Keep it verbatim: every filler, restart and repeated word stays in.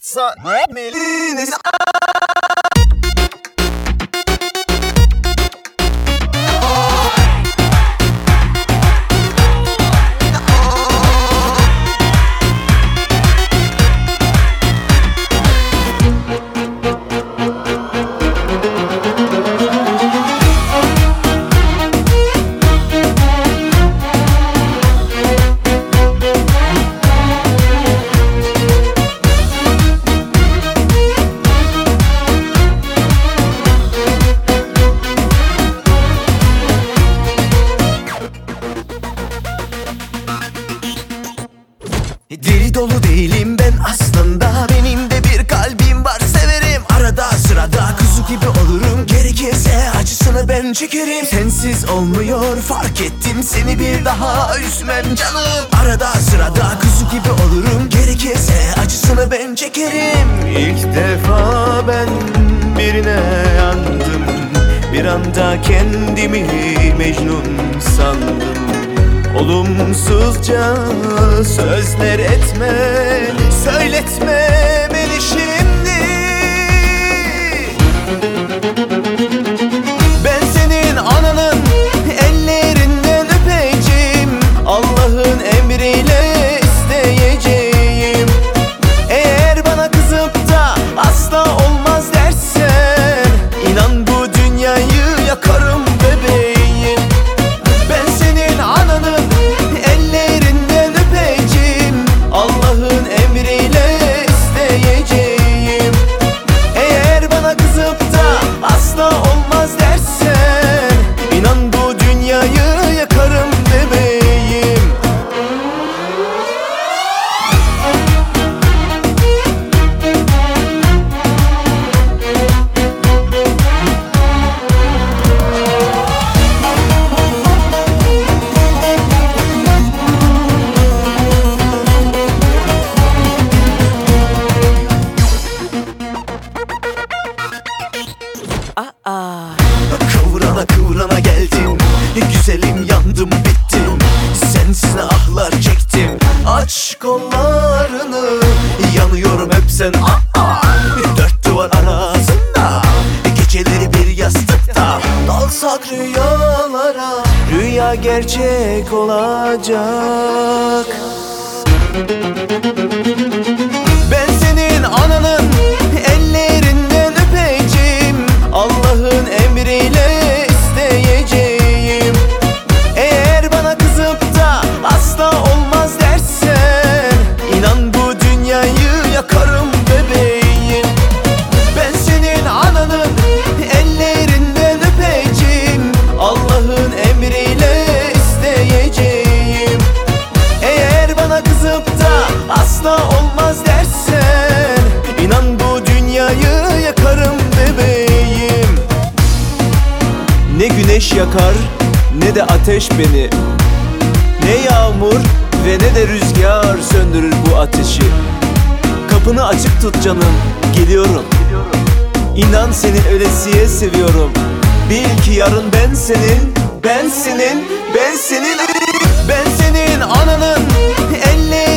Sa Meliniz deli dolu değilim ben aslında, benim de bir kalbim var, severim. Arada sırada kuzu gibi olurum, gerekirse acısını ben çekerim. Sensiz olmuyor fark ettim, seni bir daha üzmem canım. Arada sırada kuzu gibi olurum, gerekirse acısını ben çekerim. İlk defa ben birine yandım, bir anda kendimi Mecnun sandım. Olumsuzca sözler etme, söyletme beni şimdi. Ben senin ananın ellerinden öpeceğim, Allah'ın emriyle isteyeceğim. Eğer bana kızıp da asla olmaz dersen, inan bu dünyayı yakarım bebeğim. Ben senin ananın ellerinden öpeceğim, Allah'ın emriyle isteyeceğim. Eğer bana kızıp da asla olmaz dersen, inan bu dünyayı yakarım bebeğim. Kıvrana kıvrana geldim, güzelim yandım bittim. Sensiz ne ahlar çektim, aç kollarını, yanıyorum hep sen aa. Dört duvar arasında, geceleri bir yastıkta, dalsak rüyalara, rüya gerçek olacak. Ben senin ananın ellerinden öpeceğim, Allah'ın emriyle isteyeceğim. Eğer bana kızıp da asla olmaz dersen, inan bu dünyayı yakarım bebeğim. Ben senin ananın ellerinden öpeceğim, Allah'ın emriyle isteyeceğim. Eğer bana kızıp da asla olmaz dersen, inan bu dünyayı yakarım bebeğim. Ne güneş yakar ne de ateş beni, ne yağmur ve ne de rüzgar söndürür bu ateşi. Kapını açık tut canım, geliyorum. İnan senin ölesiye seviyorum. Bil ki yarın ben senin, ben senin, ben senin. Ben senin ananın elleri